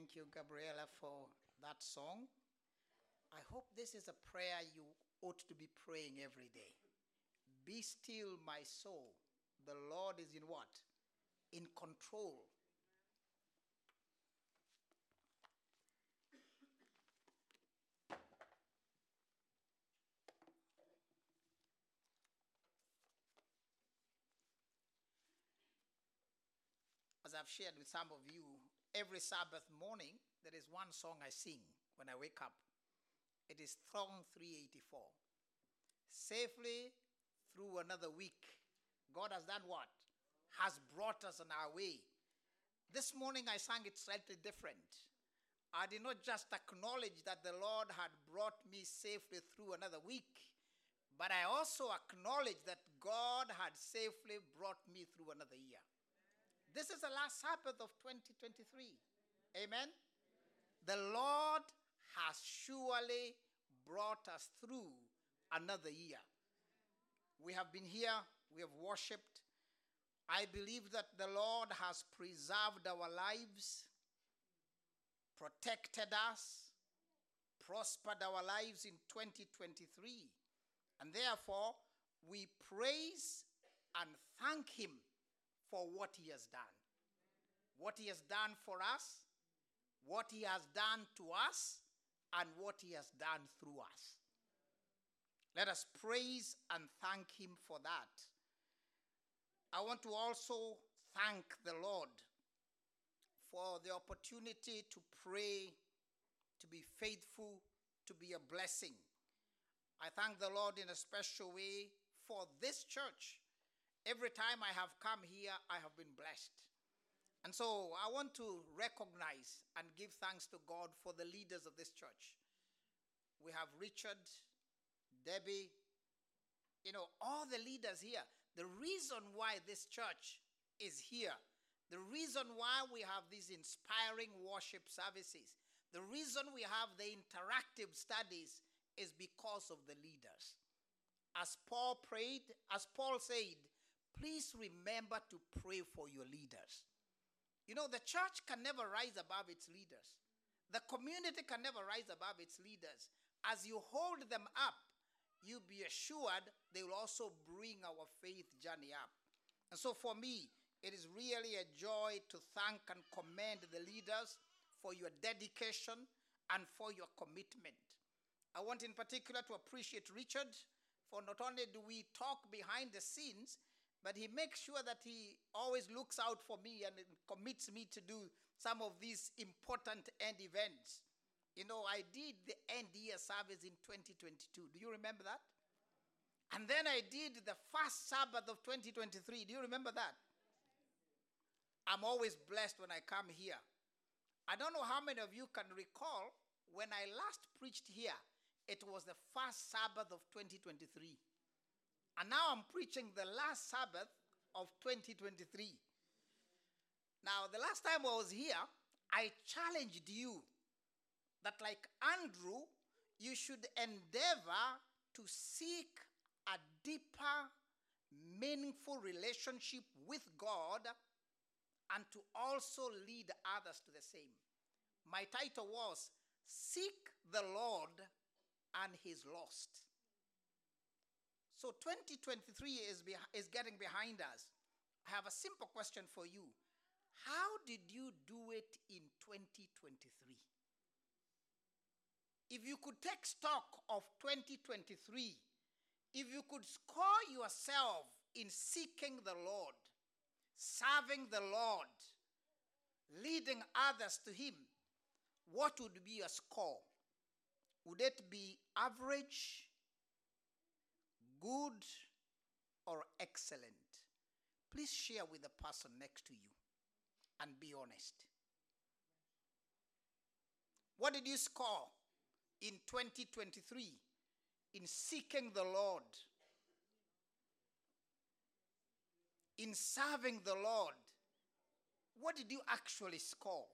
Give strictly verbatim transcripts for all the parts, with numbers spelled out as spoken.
Thank you, Gabriela, for that song. I hope this is a prayer you ought to be praying every day. Be still, my soul. The Lord is in what? In control. As I've shared with some of you, every Sabbath morning, there is one song I sing when I wake up. It is Song three eighty-four. Safely through another week. God has done what? Has brought us on our way. This morning I sang it slightly different. I did not just acknowledge that the Lord had brought me safely through another week, but I also acknowledge that God had safely brought me through another year. This is the last Sabbath of twenty twenty-three. Amen? The Lord has surely brought us through another year. We have been here, we have worshipped. I believe that the Lord has preserved our lives, protected us, prospered our lives in twenty twenty-three. And therefore, we praise and thank Him for what He has done. What He has done for us, what He has done to us, and what He has done through us. Let us praise and thank Him for that. I want to also thank the Lord for the opportunity to pray, to be faithful, to be a blessing. I thank the Lord in a special way for this church. Every time I have come here, I have been blessed. And so I want to recognize and give thanks to God for the leaders of this church. We have Richard, Debbie, you know, all the leaders here. The reason why this church is here, the reason why we have these inspiring worship services, the reason we have the interactive studies is because of the leaders. As Paul prayed, as Paul said, please remember to pray for your leaders. You know, the church can never rise above its leaders. The community can never rise above its leaders. As you hold them up, you be assured they will also bring our faith journey up. And so for me, it is really a joy to thank and commend the leaders for your dedication and for your commitment. I want in particular to appreciate Richard, for not only do we talk behind the scenes, but he makes sure that he always looks out for me and commits me to do some of these important end events. You know, I did the end year service in twenty twenty-two. Do you remember that? And then I did the first Sabbath of twenty twenty-three. Do you remember that? I'm always blessed when I come here. I don't know how many of you can recall when I last preached here, it was the first Sabbath of twenty twenty-three. And now I'm preaching the last Sabbath of twenty twenty-three. Now, the last time I was here, I challenged you that, like Andrew, you should endeavor to seek a deeper, meaningful relationship with God and to also lead others to the same. My title was, Seek the Lord and His Lost. So twenty twenty-three is, be, is getting behind us. I have a simple question for you. How did you do it in twenty twenty-three? If you could take stock of twenty twenty-three, if you could score yourself in seeking the Lord, serving the Lord, leading others to Him, what would be a score? Would it be average, good, or excellent? Please share with the person next to you and be honest. What did you score in twenty twenty-three in seeking the Lord, in serving the Lord? What did you actually score?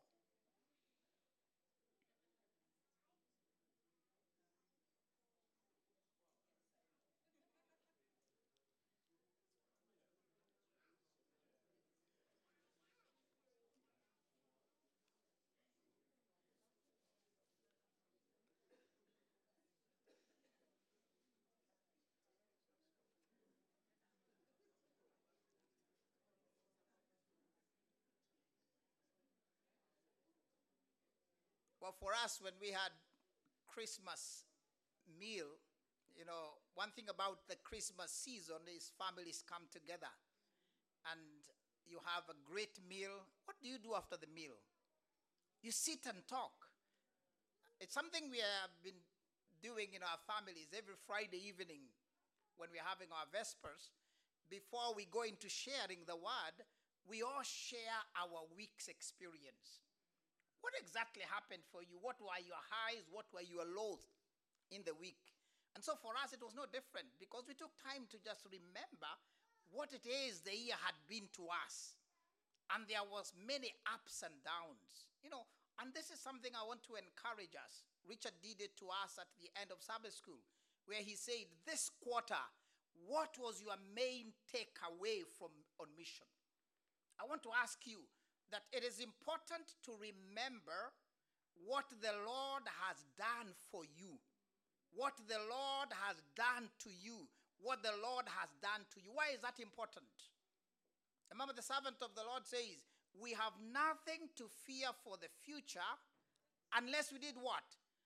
Well, for us, when we had Christmas meal, you know, one thing about the Christmas season is families come together and you have a great meal. What do you do after the meal? You sit and talk. It's something we have been doing in our families every Friday evening when we're having our Vespers. Before we go into sharing the word, we all share our week's experience. What exactly happened for you? What were your highs? What were your lows in the week? And so for us, it was no different because we took time to just remember what it is the year had been to us. And there was many ups and downs, you know, and this is something I want to encourage us. Richard did it to us at the end of Sabbath school, where he said, this quarter, what was your main takeaway from on mission? I want to ask you that it is important to remember what the Lord has done for you, what the Lord has done to you, what the Lord has done to you. Why is that important? Remember, the servant of the Lord says, we have nothing to fear for the future unless we did what?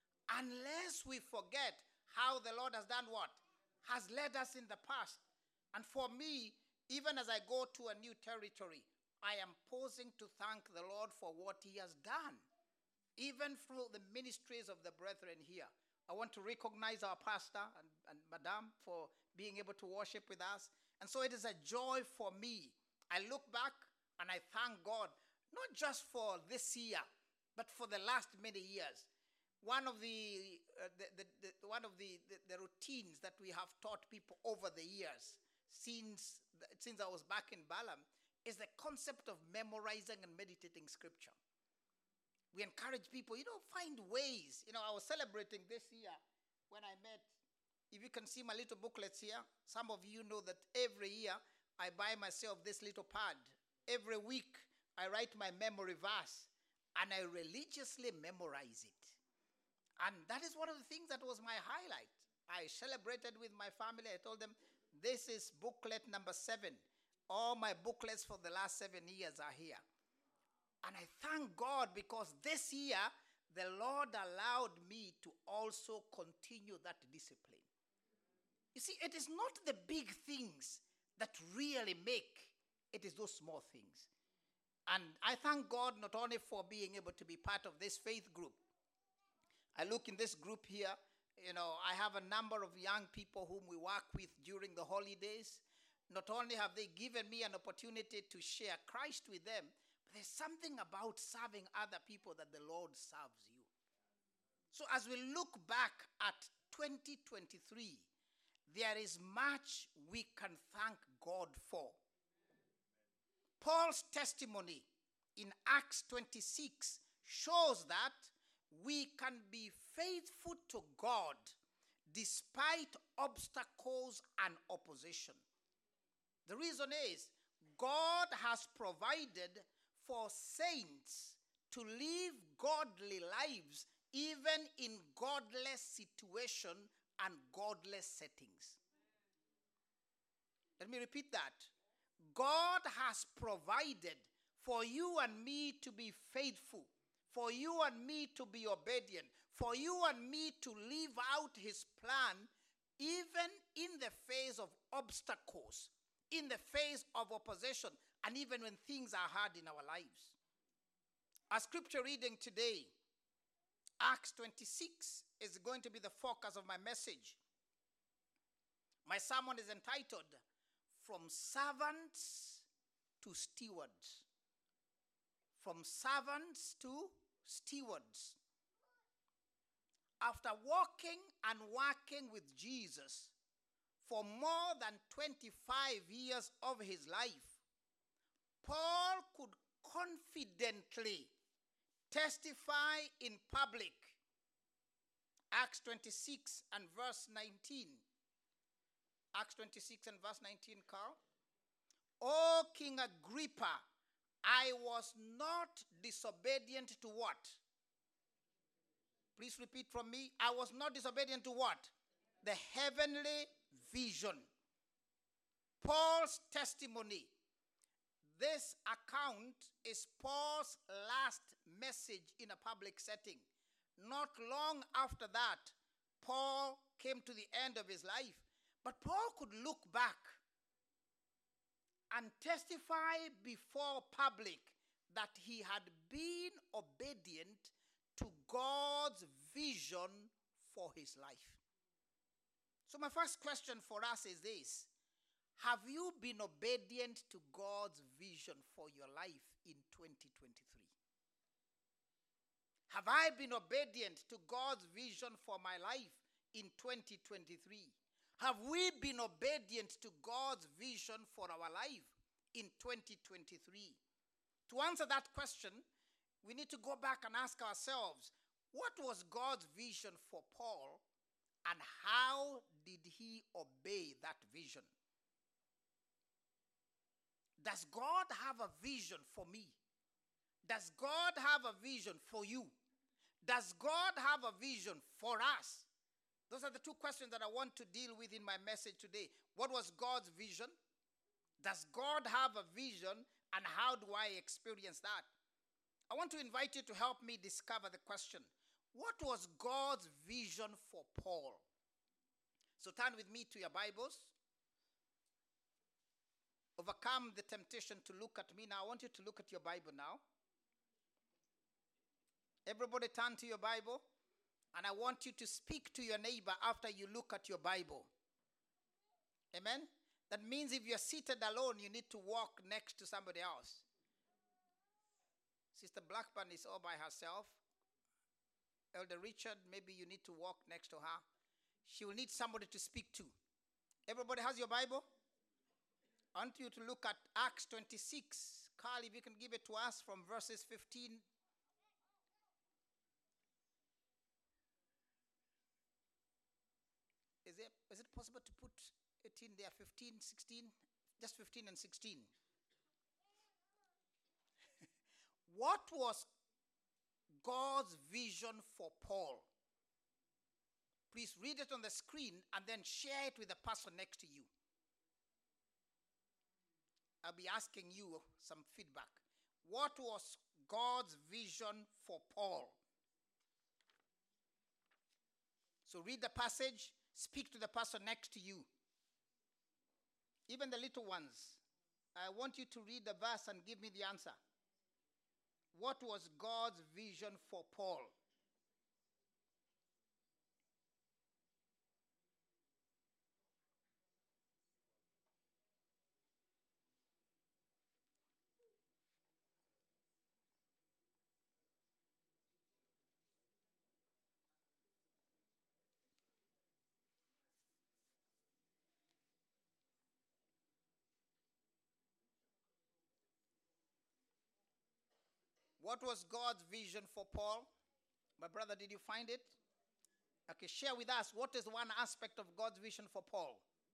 Unless we forget how the Lord has done what? Has led us in the past. And for me, even as I go to a new territory, I am pausing to thank the Lord for what he has done. Even through the ministries of the brethren here. I want to recognize our pastor and, and Madame for being able to worship with us. And so it is a joy for me. I look back and I thank God, not just for this year, but for the last many years. One of the, uh, the, the, the one of the, the, the routines that we have taught people over the years, since, since I was back in Balaam, is the concept of memorizing and meditating scripture. We encourage people, you know, find ways. You know, I was celebrating this year when I met, if you can see my little booklets here, some of you know that every year I buy myself this little pad. Every week I write my memory verse and I religiously memorize it. And that is one of the things that was my highlight. I celebrated with my family. I told them, this is booklet number seven. All my booklets for the last seven years are here. And I thank God because this year, the Lord allowed me to also continue that discipline. You see, it is not the big things that really make, it is those small things. And I thank God not only for being able to be part of this faith group. I look in this group here, you know, I have a number of young people whom we work with during the holidays. Not only have they given me an opportunity to share Christ with them, but there's something about serving other people that the Lord serves you. So as we look back at twenty twenty-three, there is much we can thank God for. Paul's testimony in Acts twenty-six shows that we can be faithful to God despite obstacles and opposition. The reason is God has provided for saints to live godly lives even in godless situation and godless settings. Let me repeat that. God has provided for you and me to be faithful, for you and me to be obedient, for you and me to live out his plan even in the face of obstacles, in the face of opposition, and even when things are hard in our lives. Our scripture reading today, Acts twenty-six, is going to be the focus of my message. My sermon is entitled, From Servants to Stewards. From servants to stewards. After walking and working with Jesus for more than twenty-five years of his life, Paul could confidently testify in public. Acts twenty-six and verse nineteen. Acts twenty-six and verse nineteen, Carl. O King Agrippa, I was not disobedient to what? Please repeat from me. I was not disobedient to what? The heavenly vision. Paul's testimony. This account is Paul's last message in a public setting. not long after that, Paul came to the end of his life. But Paul could look back and testify before public that he had been obedient to God's vision for his life. So my first question for us is this: have you been obedient to God's vision for your life in twenty twenty-three? Have I been obedient to God's vision for my life in twenty twenty-three? Have we been obedient to God's vision for our life in twenty twenty-three? To answer that question, we need to go back and ask ourselves, what was God's vision for Paul, and how did he obey that vision? Does God have a vision for me? Does God have a vision for you? Does God have a vision for us? Those are the two questions that I want to deal with in my message today. What was God's vision? Does God have a vision, and how do I experience that? I want to invite you to help me discover the question. What was God's vision for Paul? So turn with me to your Bibles. Overcome the temptation to look at me. Now I want you to look at your Bible now. Everybody turn to your Bible. And I want you to speak to your neighbor after you look at your Bible. Amen? That means if you're seated alone, you need to walk next to somebody else. Sister Blackburn is all by herself. Elder Richard, maybe you need to walk next to her. She will need somebody to speak to. Everybody has your Bible? I want you to look at Acts twenty-six. Carl, if you can give it to us from verses fifteen. Is it, is it possible to put it in there, fifteen, sixteen? Just fifteen and sixteen. What was God's vision for Paul? Please read it on the screen and then share it with the person next to you. I'll be asking you some feedback. What was God's vision for Paul? So read the passage, speak to the person next to you. Even the little ones. I want you to read the verse and give me the answer. What was God's vision for Paul? What was God's vision for Paul? My brother, did you find it? Okay, share with us what is one aspect of God's vision for Paul?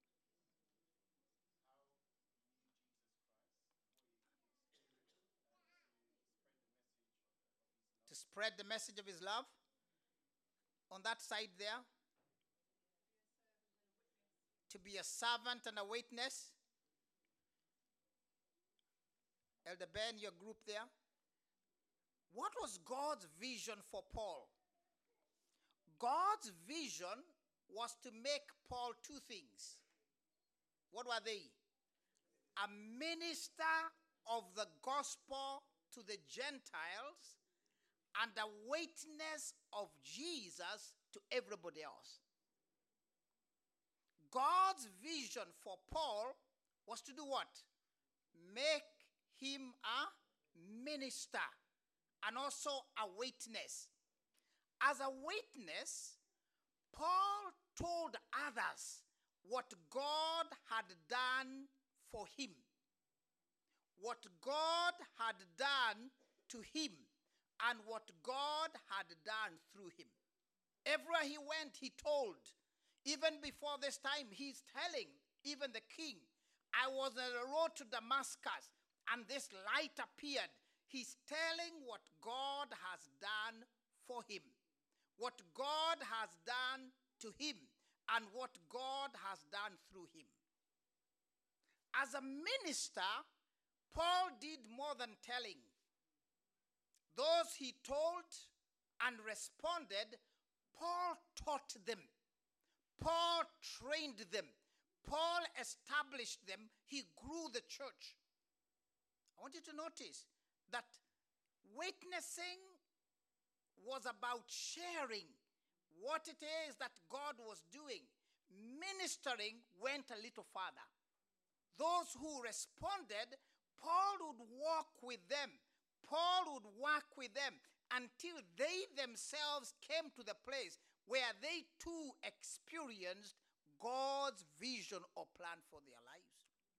To spread the message of his love. On that side there. To be a servant and a witness. Elder Ben, your group there. What was God's vision for Paul? God's vision was to make Paul two things. What were they? A minister of the gospel to the Gentiles and a witness of Jesus to everybody else. God's vision for Paul was to do what? Make him a minister. And also a witness. As a witness, Paul told others what God had done for him. What God had done to him. And what God had done through him. Everywhere he went, he told. Even before this time, he's telling even the king, I was on the road to Damascus, and this light appeared. He's telling what God has done for him, what God has done to him, and what God has done through him. As a minister, Paul did more than telling. Those he told and responded, Paul taught them. Paul trained them. Paul established them. He grew the church. I want you to notice that witnessing was about sharing what it is that God was doing. Ministering went a little farther. Those who responded, Paul would walk with them. Paul would work with them until they themselves came to the place where they too experienced God's vision or plan for their lives.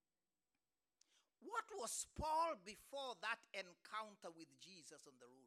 What was Paul before that encounter with Jesus on the road?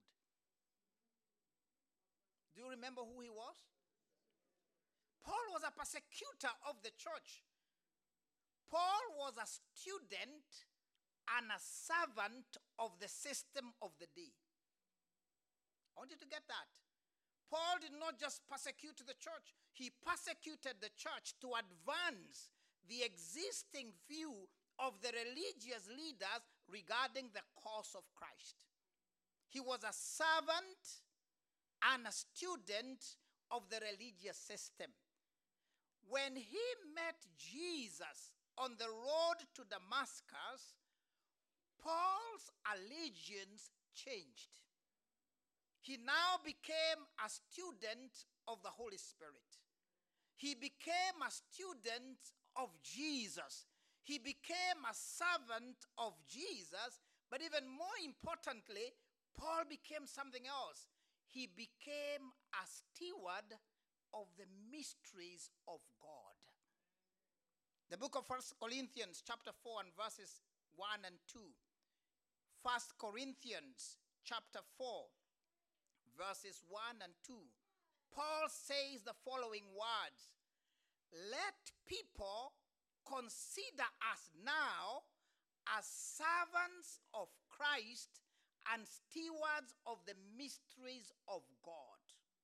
Do you remember who he was? Paul was a persecutor of the church. Paul was a student and a servant of the system of the day. I want you to get that. Paul did not just persecute the church. He persecuted the church to advance the existing view of the religious leaders regarding the cause of Christ. He was a servant and a student of the religious system. When he met Jesus on the road to Damascus, Paul's allegiance changed. He now became a student of the Holy Spirit. He became a student of Jesus. He became a servant of Jesus. But even more importantly, Paul became something else. He became a steward of the mysteries of God. The book of First Corinthians chapter four and verses one and two. First Corinthians chapter four. Verses one and two, Paul says the following words: let people consider us now as servants of Christ and stewards of the mysteries of God.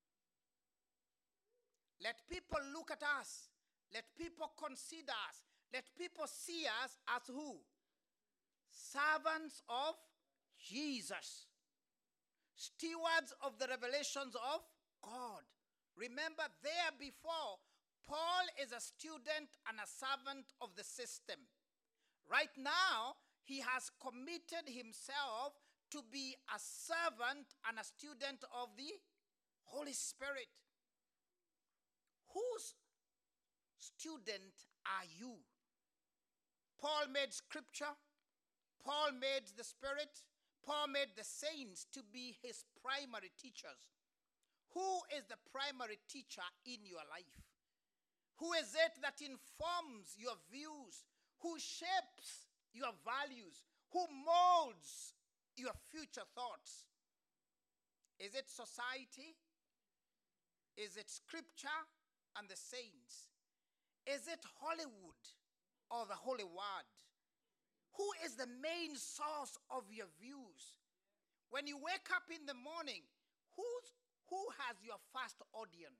Let people look at us. Let people consider us. Let people see us as who? Servants of Jesus. Stewards of the revelations of God. Remember, there before, Paul is a student and a servant of the system. Right now, he has committed himself to be a servant and a student of the Holy Spirit. Whose student are you? Paul made Scripture. Paul made the Spirit. Paul made the saints to be his primary teachers. Who is the primary teacher in your life? Who is it that informs your views? Who shapes your values? Who molds your future thoughts? Is it society? Is it Scripture and the saints? Is it Hollywood or the Holy Word? Who is the main source of your views? When you wake up in the morning, who's, who has your first audience?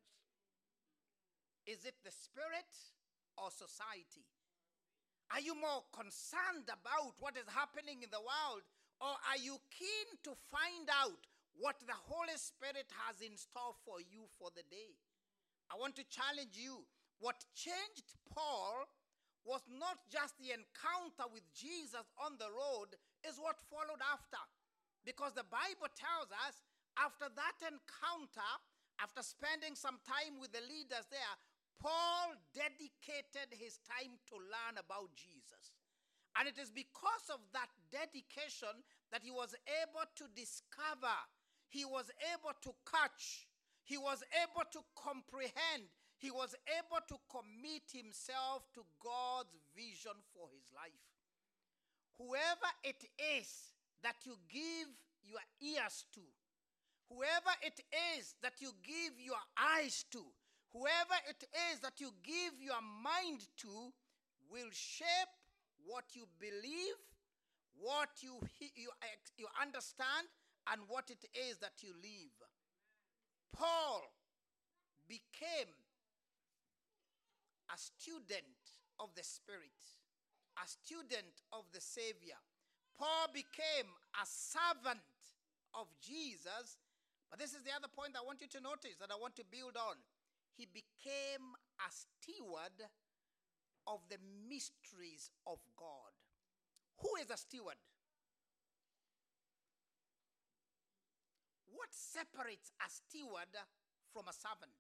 Is it the Spirit or society? Are you more concerned about what is happening in the world, or are you keen to find out what the Holy Spirit has in store for you for the day? I want to challenge you. What changed Paul was not just the encounter with Jesus on the road, is what followed after. Because the Bible tells us, after that encounter, after spending some time with the leaders there, Paul dedicated his time to learn about Jesus. And it is because of that dedication that he was able to discover, he was able to catch, he was able to comprehend, he was able to commit himself to God's vision for his life. Whoever it is that you give your ears to, whoever it is that you give your eyes to, whoever it is that you give your mind to, will shape what you believe, what you, you, you understand, and what it is that you live. Paul became a student of the Spirit, a student of the Savior. Paul became a servant of Jesus, But this is the other point I want you to notice that I want to build on. He became a steward of the mysteries of God. Who is a steward? What separates a steward from a servant?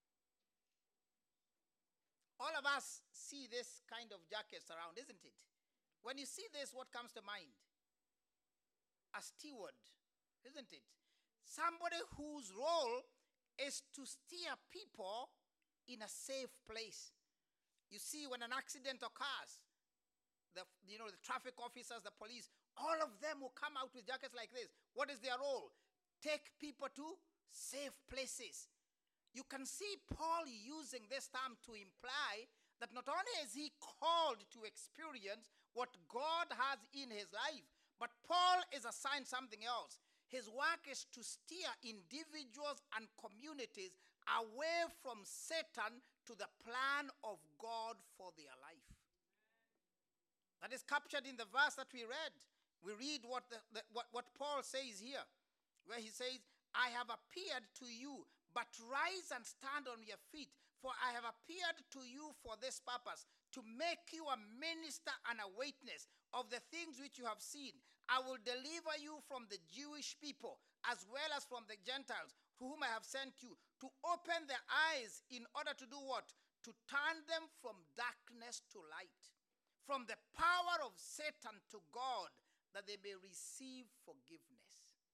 All of us see this kind of jackets around, isn't it? When you see this, what comes to mind? A steward, isn't it? Somebody whose role is to steer people in a safe place. You see, when an accident occurs, the, you know, the traffic officers, the police, all of them will come out with jackets like this. What is their role? Take people to safe places. You can see Paul using this term to imply that not only is he called to experience what God has in his life, but Paul is assigned something else. His work is to steer individuals and communities away from Satan to the plan of God for their life. That is captured in the verse that we read. We read what, the, the, what, what Paul says here, where he says, I have appeared to you, but rise and stand on your feet, for I have appeared to you for this purpose, to make you a minister and a witness of the things which you have seen. I will deliver you from the Jewish people, as well as from the Gentiles, to whom I have sent you, to open their eyes in order to do what? To turn them from darkness to light, from the power of Satan to God, that they may receive forgiveness.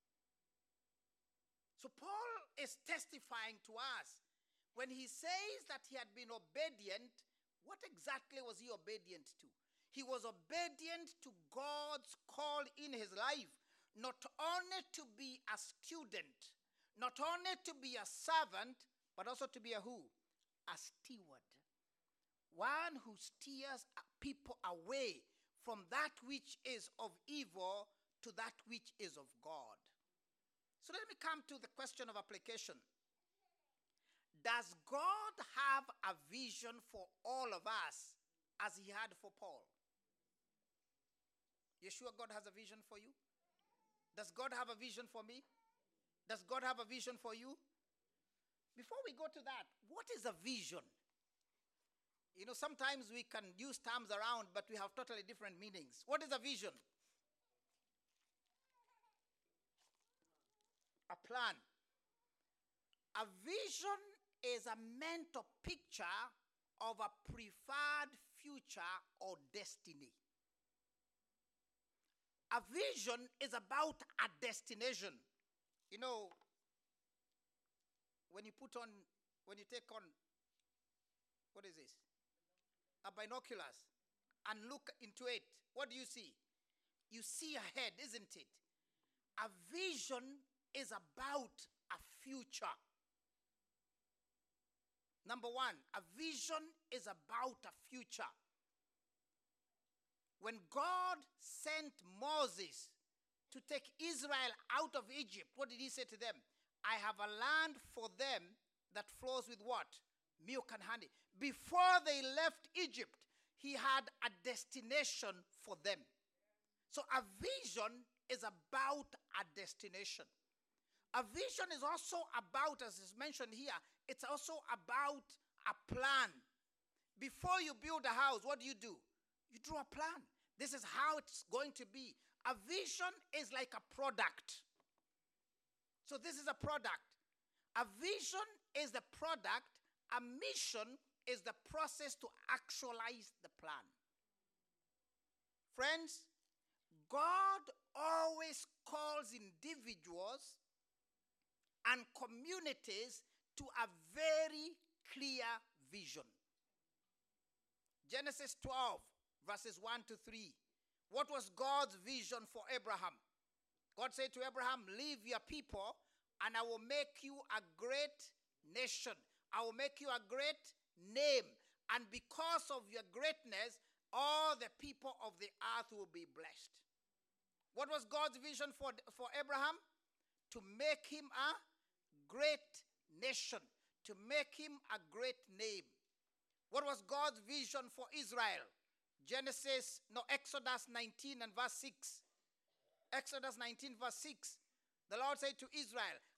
So Paul is testifying to us. When he says that he had been obedient, what exactly was he obedient to? He was obedient to God's call in his life, not only to be a student, not only to be a servant, but also to be a who? A steward. One who steers people away from that which is of evil to that which is of God. So let me come to the question of application. Does God have a vision for all of us as he had for Paul? You sure God has a vision for you? Does God have a vision for me? Does God have a vision for you? Before we go to that, what is a vision? You know, sometimes we can use terms around, but we have totally different meanings. What is a vision? A plan. A vision is a mental picture of a preferred future or destiny. A vision is about a destination. You know, when you put on, when you take on, what is this? A binoculars and look into it, what do you see? You see ahead, isn't it? A vision is about a future. Number one, a vision is about a future. When God sent Moses to take Israel out of Egypt, what did he say to them? I have a land for them that flows with what? Milk and honey. Before they left Egypt, he had a destination for them. So a vision is about a destination. A vision is also about, as is mentioned here, it's also about a plan. Before you build a house, what do you do? You draw a plan. This is how it's going to be. A vision is like a product. So this is a product. A vision is the product. A mission is the process to actualize the plan. Friends, God always calls individuals and communities to a very clear vision. Genesis twelve, verses one to three. What was God's vision for Abraham? God said to Abraham, leave your people and I will make you a great nation. I will make you a great name. And because of your greatness, all the people of the earth will be blessed. What was God's vision for, for Abraham? To make him a great nation. To make him a great name. What was God's vision for Israel? Genesis, no, Exodus nineteen and verse six. Exodus nineteen verse six. The Lord said to Israel,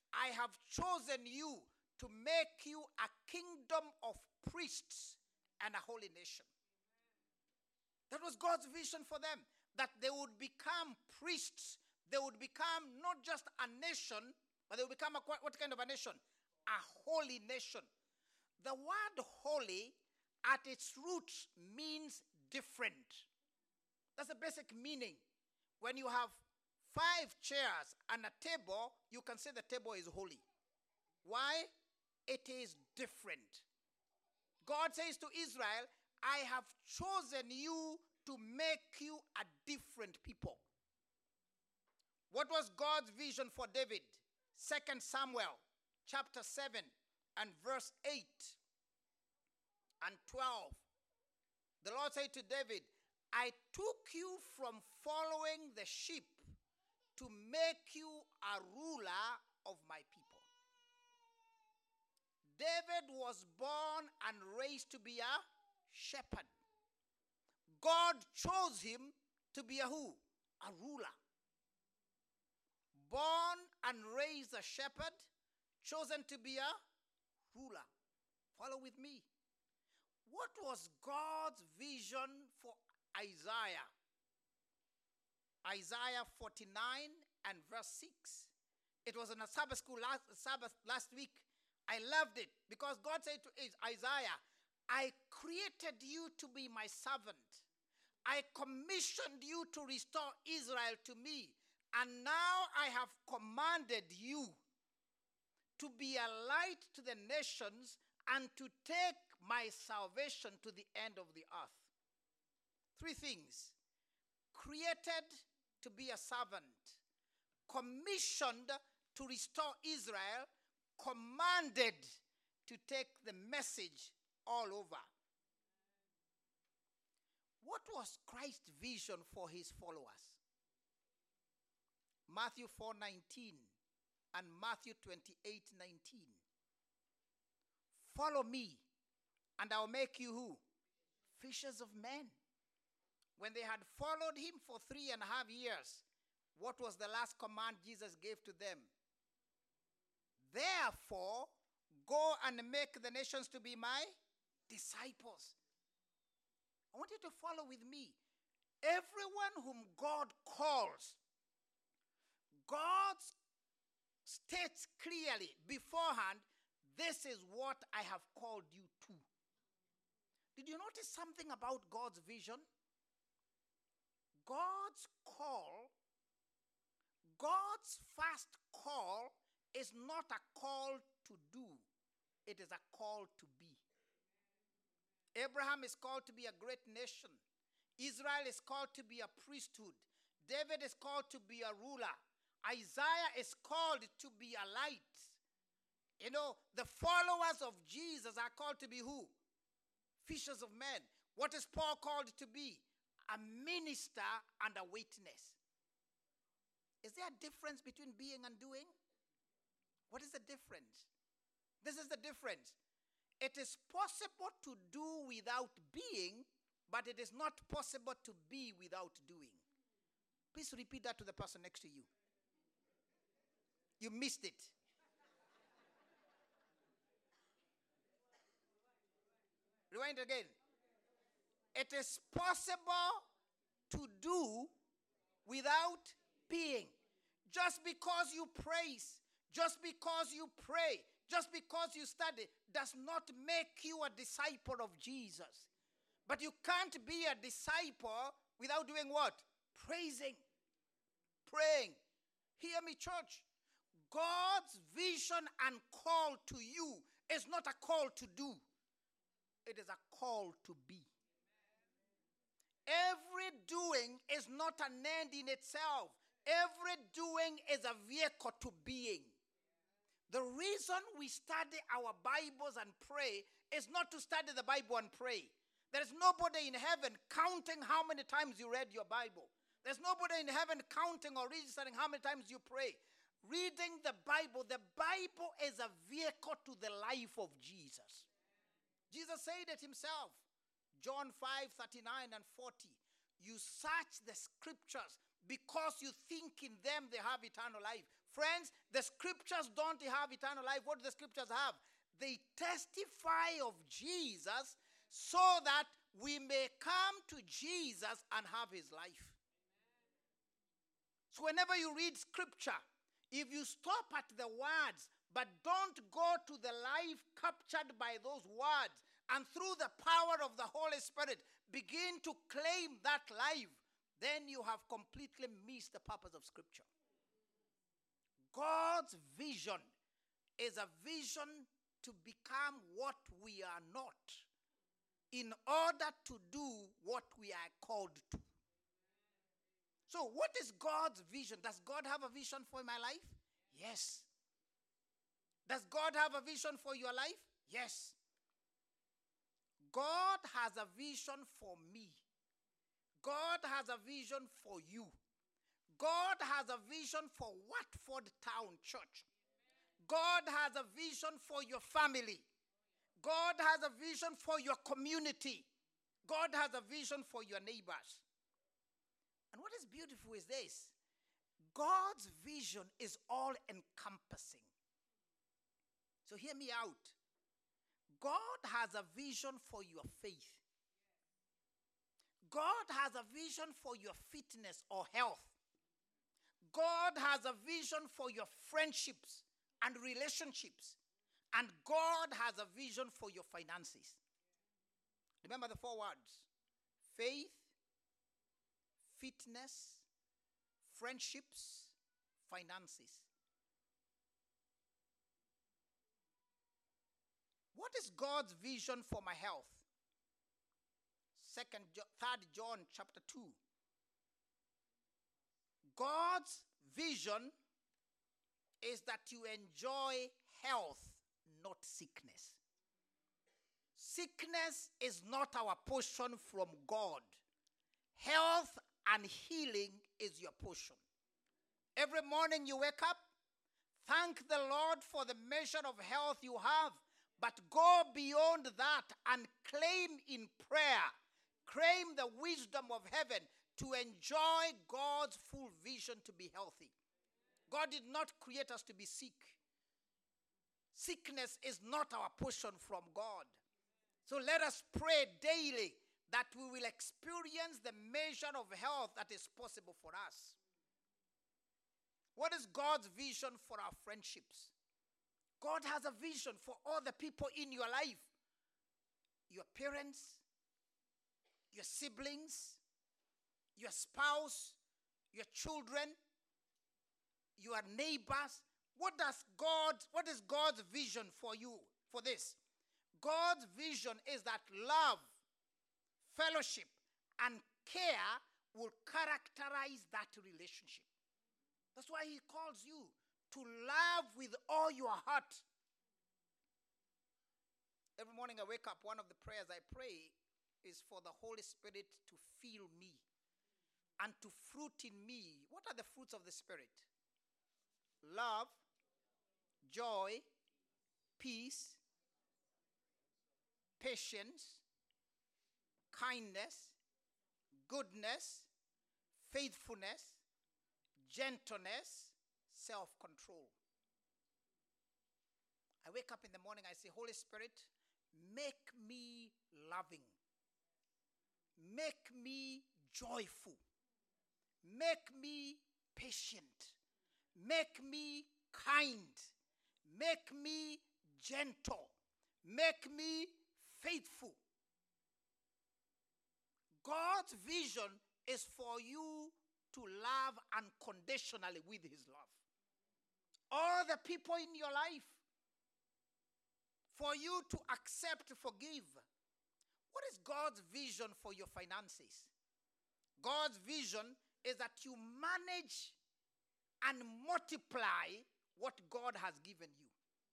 I have chosen you to make you a kingdom of priests and a holy nation. That was God's vision for them, that they would become priests. They would become not just a nation, but they would become a, what kind of a nation? A holy nation. The word holy at its roots means different. That's the basic meaning. When you have five chairs and a table, you can say the table is holy. Why? It is different. God says to Israel, I have chosen you to make you a different people. What was God's vision for David? Second Samuel chapter seven and verse eight and twelve. The Lord said to David, I took you from following the sheep to make you a ruler of my people. David was born and raised to be a shepherd. God chose him to be a who? A ruler. Born and raised a shepherd, chosen to be a ruler. Follow with me. What was God's vision for Isaiah? Isaiah forty-nine and verse six. It was in a Sabbath school last, Sabbath last week. I loved it because God said to Isaiah, I created you to be my servant. I commissioned you to restore Israel to me. And now I have commanded you to be a light to the nations and to take my salvation to the end of the earth. Three things. Created to be a servant. Commissioned to restore Israel. Commanded to take the message all over. What was Christ's vision for his followers? Matthew four nineteen and Matthew twenty-eight nineteen. Follow me, and I'll make you who? Fishers of men. When they had followed him for three and a half years, what was the last command Jesus gave to them? Therefore, go and make the nations to be my disciples. I want you to follow with me. Everyone whom God calls, God states clearly beforehand, this is what I have called you to. Did you notice something about God's vision? God's call, God's first call is not a call to do. It is a call to be. Abraham is called to be a great nation. Israel is called to be a priesthood. David is called to be a ruler. Isaiah is called to be a light. You know, the followers of Jesus are called to be who? Fishers of men. What is Paul called to be? A minister and a witness. Is there a difference between being and doing? What is the difference? This is the difference. It is possible to do without being, but it is not possible to be without doing. Please repeat that to the person next to you. You missed it. Rewind again. It is possible to do without being. Just because you praise, just because you pray, just because you study, does not make you a disciple of Jesus. But you can't be a disciple without doing what? Praising, praying. Hear me, church. God's vision and call to you is not a call to do. It is a call to be. Every doing is not an end in itself. Every doing is a vehicle to being. The reason we study our Bibles and pray is not to study the Bible and pray. There is nobody in heaven counting how many times you read your Bible. There's nobody in heaven counting or registering how many times you pray. Reading the Bible, the Bible is a vehicle to the life of Jesus. Jesus said it himself. John five, thirty-nine and forty. You search the scriptures because you think in them they have eternal life. Friends, the scriptures don't have eternal life. What do the scriptures have? They testify of Jesus so that we may come to Jesus and have his life. So whenever you read scripture, if you stop at the words but don't go to the life captured by those words, and through the power of the Holy Spirit begin to claim that life, then you have completely missed the purpose of scripture. God's vision is a vision to become what we are not, in order to do what we are called to. So what is God's vision? Does God have a vision for my life? Yes. Does God have a vision for your life? Yes. God has a vision for me. God has a vision for you. God has a vision for Watford Town Church. God has a vision for your family. God has a vision for your community. God has a vision for your neighbors. And what is beautiful is this: God's vision is all encompassing. So hear me out. God has a vision for your faith. God has a vision for your fitness or health. God has a vision for your friendships and relationships. And God has a vision for your finances. Remember the four words: faith, fitness, friendships, finances. What is God's vision for my health? Second, third John chapter two. God's vision is that you enjoy health, not sickness. Sickness is not our portion from God. Health and healing is your portion. Every morning you wake up, thank the Lord for the measure of health you have, but go beyond that and claim in prayer, claim the wisdom of heaven to enjoy God's full vision to be healthy. God did not create us to be sick. Sickness is not our portion from God. So let us pray daily that we will experience the measure of health that is possible for us. What is God's vision for our friendships? God has a vision for all the people in your life. Your parents, your siblings, your spouse, your children, your neighbors. What does God, what is God's vision for you for this? God's vision is that love, fellowship, and care will characterize that relationship. That's why he calls you to love with all your heart. Every morning I wake up, one of the prayers I pray is for the Holy Spirit to fill me and to fruit in me. What are the fruits of the Spirit? Love, joy, peace, patience, kindness, goodness, faithfulness, gentleness, self-control. I wake up in the morning, I say, Holy Spirit, make me loving. Make me joyful. Make me patient. Make me kind. Make me gentle. Make me faithful. God's vision is for you to love unconditionally with his love. All the people in your life, for you to accept, forgive. What is God's vision for your finances? God's vision is that you manage and multiply what God has given you.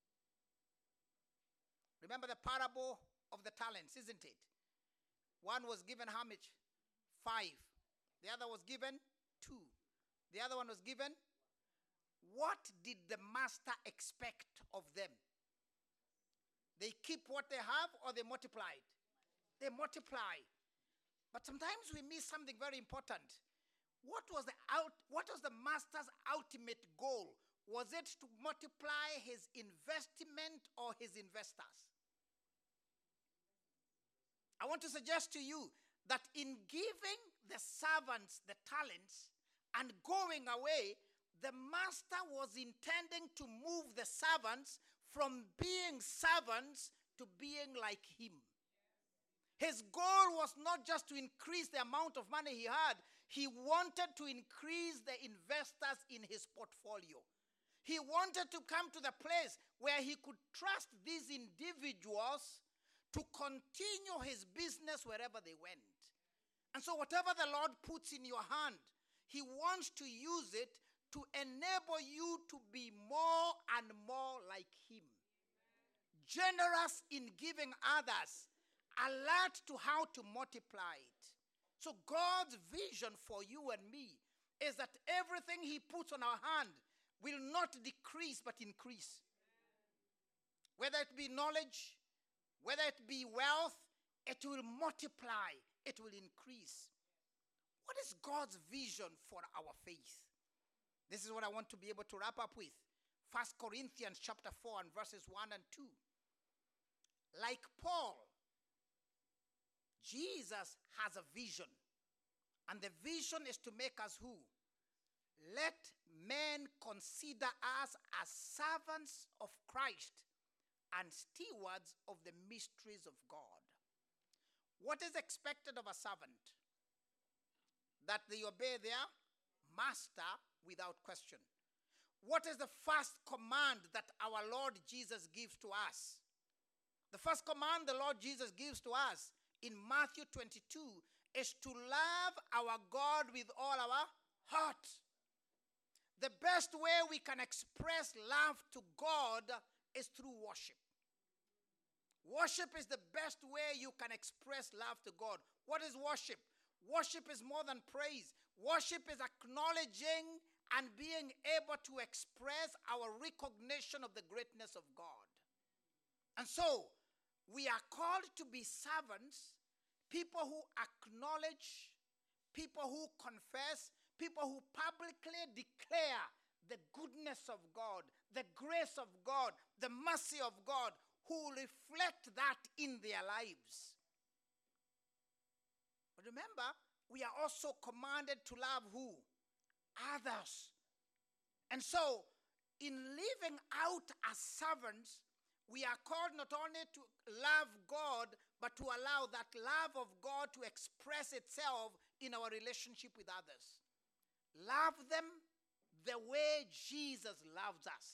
Remember the parable of the talents, isn't it? One was given how much? Five. The other was given two. The other one was given. What did the master expect of them? They keep what they have or they multiply it? They multiply. But sometimes we miss something very important. What was the out, what was the master's ultimate goal? Was it to multiply his investment or his investors? I want to suggest to you that in giving the servants the talents and going away, the master was intending to move the servants from being servants to being like him. His goal was not just to increase the amount of money he had. He wanted to increase the investors in his portfolio. He wanted to come to the place where he could trust these individuals to continue his business wherever they went. And so whatever the Lord puts in your hand, he wants to use it to enable you to be more and more like him. Generous in giving others, alert to how to multiply it. So God's vision for you and me is that everything he puts on our hand will not decrease but increase. Whether it be knowledge, whether it be wealth, it will multiply, it will increase. What is God's vision for our faith? This is what I want to be able to wrap up with. First Corinthians chapter four and verses one and two. Like Paul, Jesus has a vision. And the vision is to make us who? Let men consider us as servants of Christ and stewards of the mysteries of God. What is expected of a servant? That they obey their master without question. What is the first command that our Lord Jesus gives to us? The first command the Lord Jesus gives to us in Matthew twenty-two is to love our God with all our heart. The best way we can express love to God is through worship. Worship is the best way you can express love to God. What is worship? Worship is more than praise. Worship is acknowledging and being able to express our recognition of the greatness of God. And so, we are called to be servants, people who acknowledge, people who confess, people who publicly declare the goodness of God, the grace of God, the mercy of God, who reflect that in their lives. But remember, we are also commanded to love who? Others. And so, in living out as servants, we are called not only to love God, but to allow that love of God to express itself in our relationship with others. Love them the way Jesus loves us.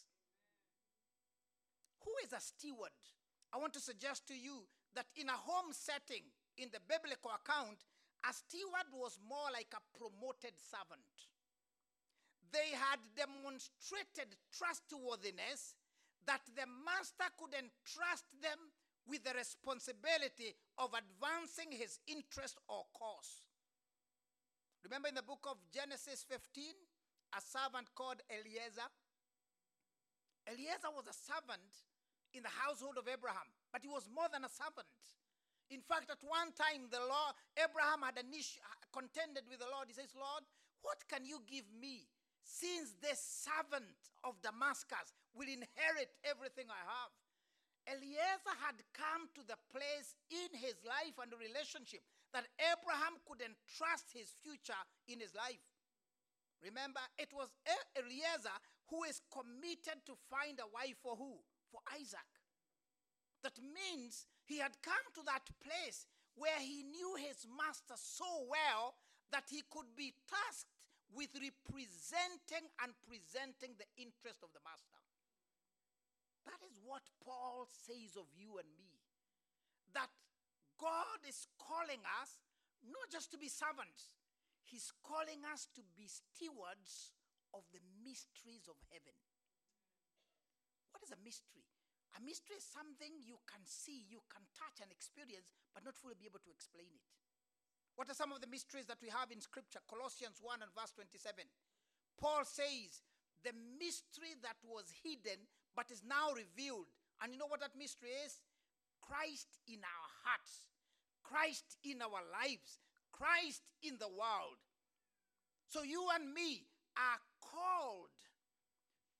Who is a steward? I want to suggest to you that in a home setting, in the biblical account, a steward was more like a promoted servant. They had demonstrated trustworthiness that the master could entrust them with the responsibility of advancing his interest or cause. Remember in the book of Genesis fifteen, a servant called Eliezer? Eliezer was a servant in the household of Abraham, but he was more than a servant. In fact, at one time, the Lord, Abraham had an issue, contended with the Lord. He says, Lord, what can you give me, since this servant of Damascus will inherit everything I have? Eliezer had come to the place in his life and the relationship that Abraham could entrust his future in his life. Remember, it was Eliezer who is committed to find a wife for who? For Isaac. That means he had come to that place where he knew his master so well that he could be tasked with representing and presenting the interest of the master. That is what Paul says of you and me. That God is calling us not just to be servants. He's calling us to be stewards of the mysteries of heaven. What is a mystery? A mystery is something you can see, you can touch and experience, but not fully be able to explain it. What are some of the mysteries that we have in Scripture? Colossians one and verse twenty-seven. Paul says, the mystery that was hidden but is now revealed. And you know what that mystery is? Christ in our hearts. Christ in our lives. Christ in the world. So you and me are called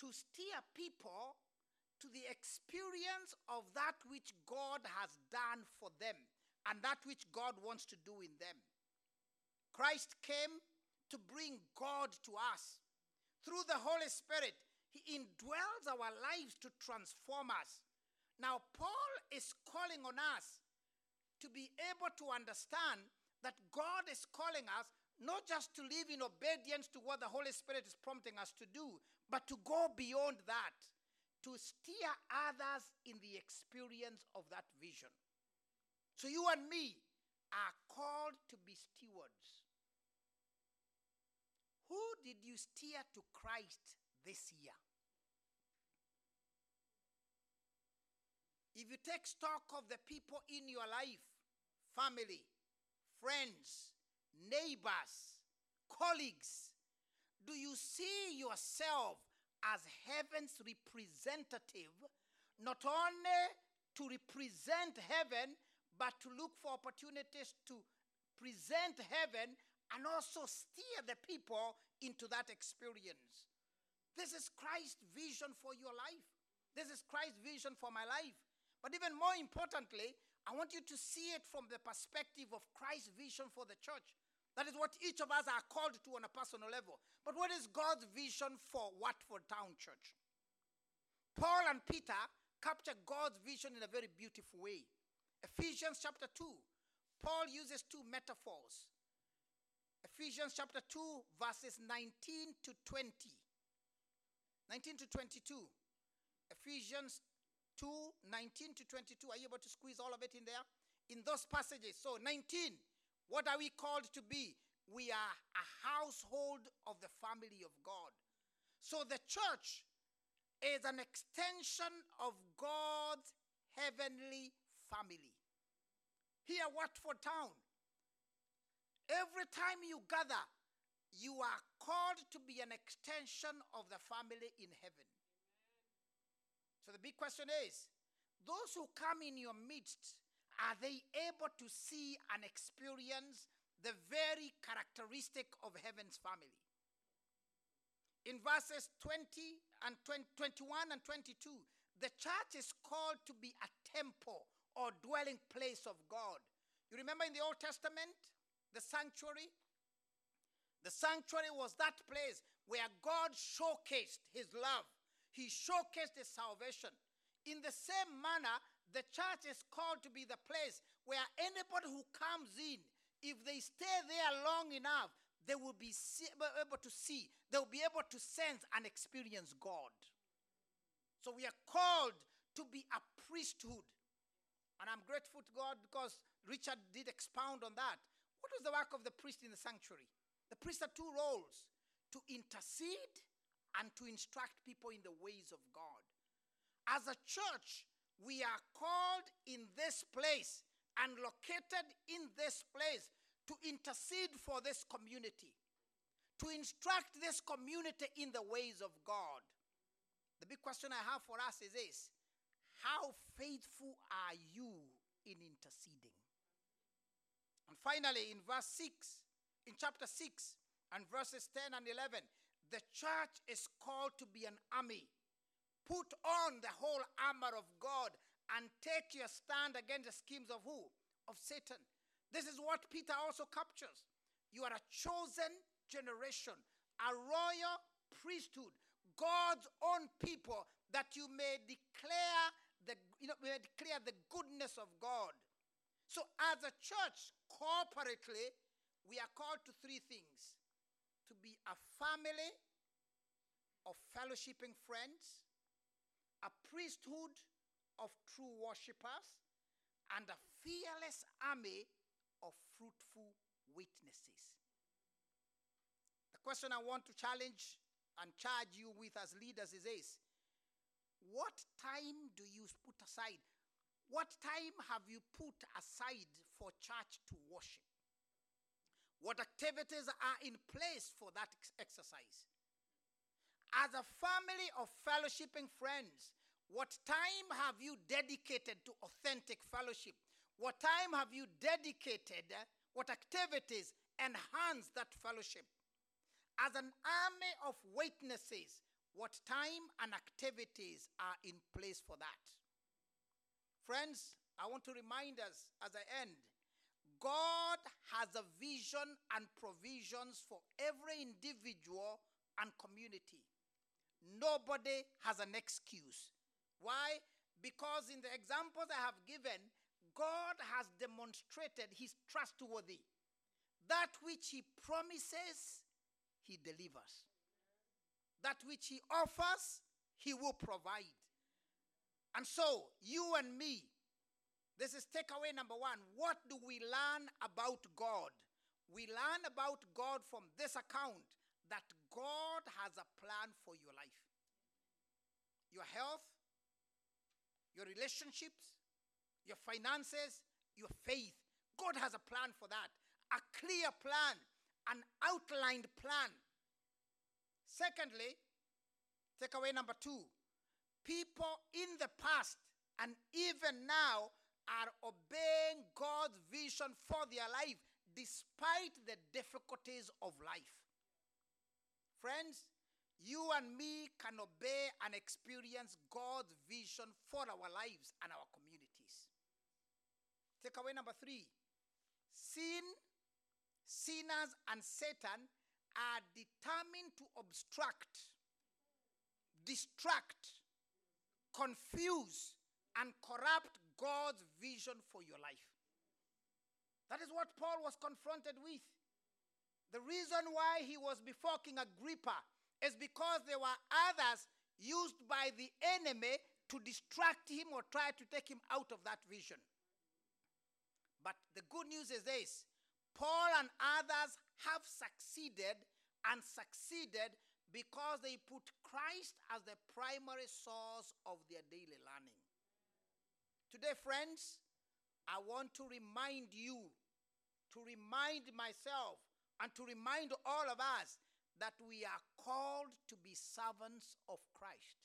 to steer people to the experience of that which God has done for them and that which God wants to do in them. Christ came to bring God to us. Through the Holy Spirit, he indwells our lives to transform us. Now, Paul is calling on us to be able to understand that God is calling us not just to live in obedience to what the Holy Spirit is prompting us to do, but to go beyond that, to steer others in the experience of that vision. So you and me are called to be stewards. Who did you steer to Christ this year? If you take stock of the people in your life, family, friends, neighbors, colleagues, do you see yourself as heaven's representative, not only to represent heaven, but to look for opportunities to present heaven and also steer the people into that experience? This is Christ's vision for your life. This is Christ's vision for my life. But even more importantly, I want you to see it from the perspective of Christ's vision for the church. That is what each of us are called to on a personal level. But what is God's vision for Watford Town Church? Paul and Peter capture God's vision in a very beautiful way. Ephesians chapter two, Paul uses two metaphors. Ephesians chapter two, verses nineteen to twenty. nineteen to twenty-two. Ephesians two, nineteen to twenty-two. Are you able to squeeze all of it in there? In those passages. So nineteen, what are we called to be? We are a household of the family of God. So the church is an extension of God's heavenly family. Here, Watford Town, every time you gather, you are called to be an extension of the family in heaven. So the big question is, those who come in your midst, are they able to see and experience the very characteristic of heaven's family? In verses twenty and twenty, twenty-one and twenty-two, the church is called to be a temple or dwelling place of God. You remember in the Old Testament, the sanctuary? The sanctuary was that place where God showcased his love. He showcased his salvation. In the same manner, the church is called to be the place where anybody who comes in, if they stay there long enough, they will be see, able to see, they will be able to sense and experience God. So we are called to be a priesthood. And I'm grateful to God because Richard did expound on that. What was the work of the priest in the sanctuary? The priest had two roles: to intercede and to instruct people in the ways of God. As a church, we are called in this place and located in this place to intercede for this community, to instruct this community in the ways of God. The big question I have for us is this: how faithful are you in interceding? And finally, in verse six, in chapter six and verses ten and eleven, the church is called to be an army. Put on the whole armor of God and take your stand against the schemes of who? Of Satan. This is what Peter also captures. You are a chosen generation, a royal priesthood, God's own people, that you may declare the, you know, may declare the goodness of God. So as a church, corporately, we are called to three things: to be a family of fellowshipping friends, a priesthood of true worshipers, and a fearless army of fruitful witnesses. The question I want to challenge and charge you with as leaders is this: what time do you put aside? What time have you put aside for church to worship? What activities are in place for that ex- exercise? As a family of fellowshipping friends, what time have you dedicated to authentic fellowship? What time have you dedicated, uh, what activities enhance that fellowship? As an army of witnesses, what time and activities are in place for that. Friends, I want to remind us as I end, God has a vision and provisions for every individual and community. Nobody has an excuse. Why? Because in the examples I have given, God has demonstrated He's trustworthy. That which He promises, He delivers. That which He offers, He will provide. And so, you and me, this is takeaway number one. What do we learn about God? We learn about God from this account, that God has a plan for your life. Your health, your relationships, your finances, your faith. God has a plan for that. A clear plan, an outlined plan. Secondly, takeaway number two, people in the past and even now are obeying God's vision for their life despite the difficulties of life. Friends, you and me can obey and experience God's vision for our lives and our communities. Takeaway number three, sin, sinners, and Satan are determined to obstruct, distract, confuse, and corrupt God's vision for your life. That is what Paul was confronted with. The reason why he was before King Agrippa is because there were others used by the enemy to distract him or try to take him out of that vision. But the good news is this: Paul and others have succeeded and succeeded because they put Christ as the primary source of their daily learning. Today, friends, I want to remind you, to remind myself, and to remind all of us that we are called to be servants of Christ.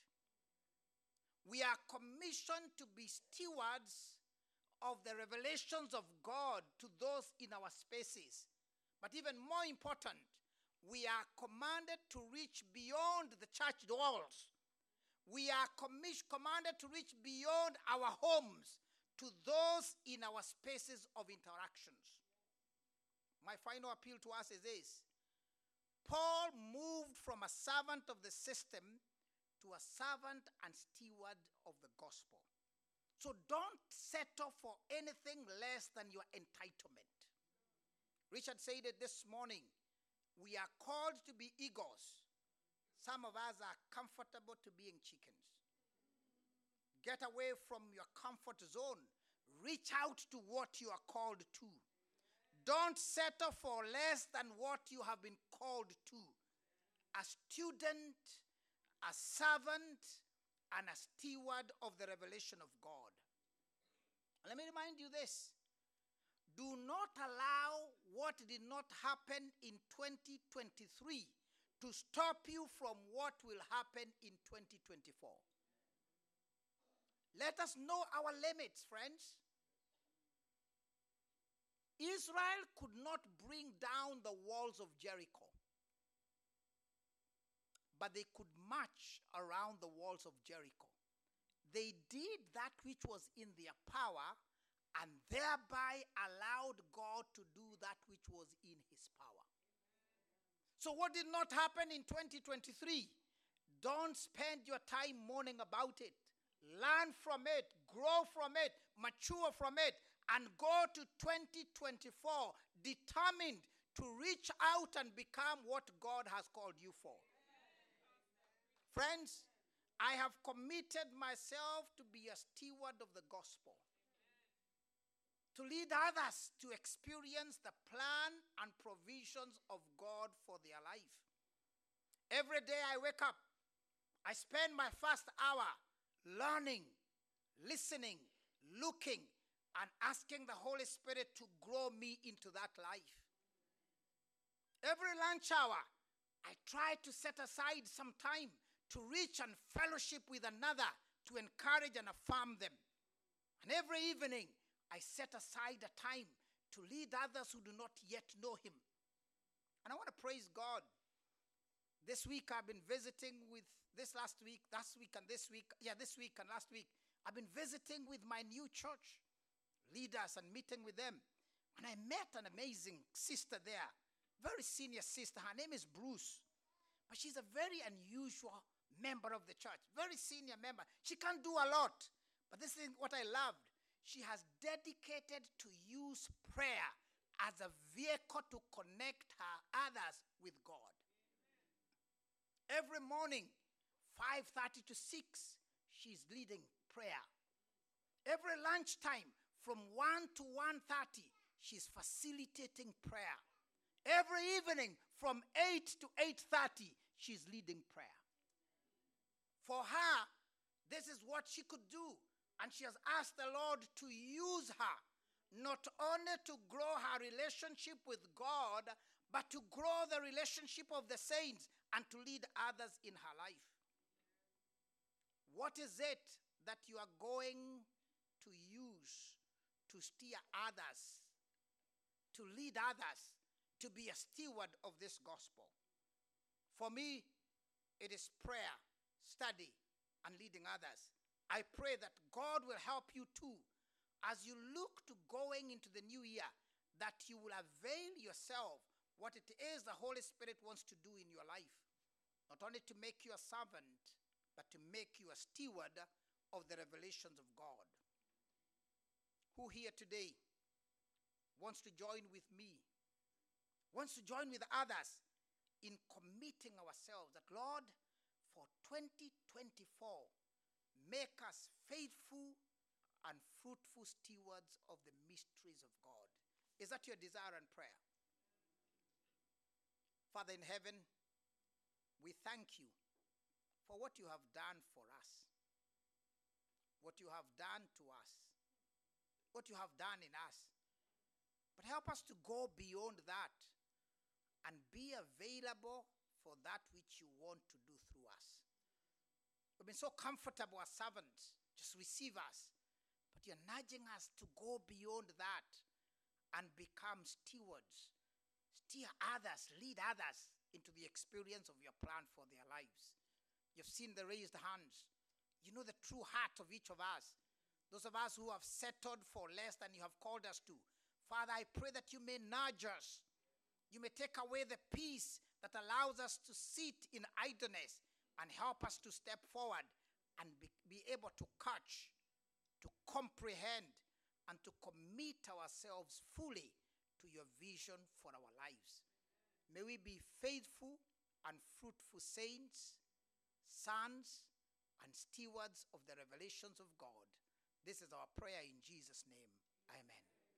We are commissioned to be stewards of the revelations of God to those in our spaces. But even more important, we are commanded to reach beyond the church walls. We are commis- commanded to reach beyond our homes to those in our spaces of interactions. My final appeal to us is this: Paul moved from a servant of the system to a servant and steward of the gospel. So don't settle for anything less than your entitlement. Richard said it this morning. We are called to be eagles. Some of us are comfortable to being chickens. Get away from your comfort zone. Reach out to what you are called to. Don't settle for less than what you have been called to. A student, a servant, and a steward of the revelation of God. Let me remind you this. Do not allow what did not happen in twenty twenty-three to stop you from what will happen in twenty twenty-four. Let us know our limits, friends. Israel could not bring down the walls of Jericho, but they could march around the walls of Jericho. They did that which was in their power and thereby allowed God to do that which was in his power. So what did not happen in twenty twenty-three? Don't spend your time mourning about it. Learn from it, grow from it, mature from it, and go to twenty twenty-four determined to reach out and become what God has called you for. Friends, I have committed myself to be a steward of the gospel, to lead others to experience the plan and provisions of God for their life. Every day I wake up, I spend my first hour learning, listening, looking, and asking the Holy Spirit to grow me into that life. Every lunch hour, I try to set aside some time to reach and fellowship with another, to encourage and affirm them. And every evening, I set aside a time to lead others who do not yet know him. And I want to praise God This week I've been visiting with, this last week, last week and this week, yeah, this week and last week, I've been visiting with my new church leaders and meeting with them. And I met an amazing sister there, very senior sister. Her name is Bruce. But she's a very unusual member of the church, very senior member. She can't do a lot. But this is what I loved. She has dedicated to use prayer as a vehicle to connect her others with God. Every morning, five thirty to six, she's leading prayer. Every lunchtime, from one to one thirty, she's facilitating prayer. Every evening, from eight to eight thirty, she's leading prayer. For her, this is what she could do. And she has asked the Lord to use her, not only to grow her relationship with God, but to grow the relationship of the saints and to lead others in her life. What is it that you are going to use to steer others, to lead others, to be a steward of this gospel? For me, it is prayer, study, and leading others. I pray that God will help you too, as you look to going into the new year, that you will avail yourself what it is the Holy Spirit wants to do in your life. Not only to make you a servant, but to make you a steward of the revelations of God. Who here today wants to join with me, wants to join with others in committing ourselves that, Lord, for twenty twenty-four, make us faithful and fruitful stewards of the mysteries of God. Is that your desire and prayer? Father in heaven, we thank you for what you have done for us, what you have done to us, what you have done in us. But help us to go beyond that and be available for that which you want to do through us. We've been so comfortable as servants, just receive us. But you're nudging us to go beyond that and become stewards, steer others, lead others into the experience of your plan for their lives. You've seen the raised hands. You know the true heart of each of us. Those of us who have settled for less than you have called us to. Father, I pray that you may nudge us. You may take away the peace that allows us to sit in idleness and help us to step forward and be, be able to catch, to comprehend, and to commit ourselves fully to your vision for our lives. May we be faithful and fruitful saints, sons, and stewards of the revelations of God. This is our prayer in Jesus' name. Amen.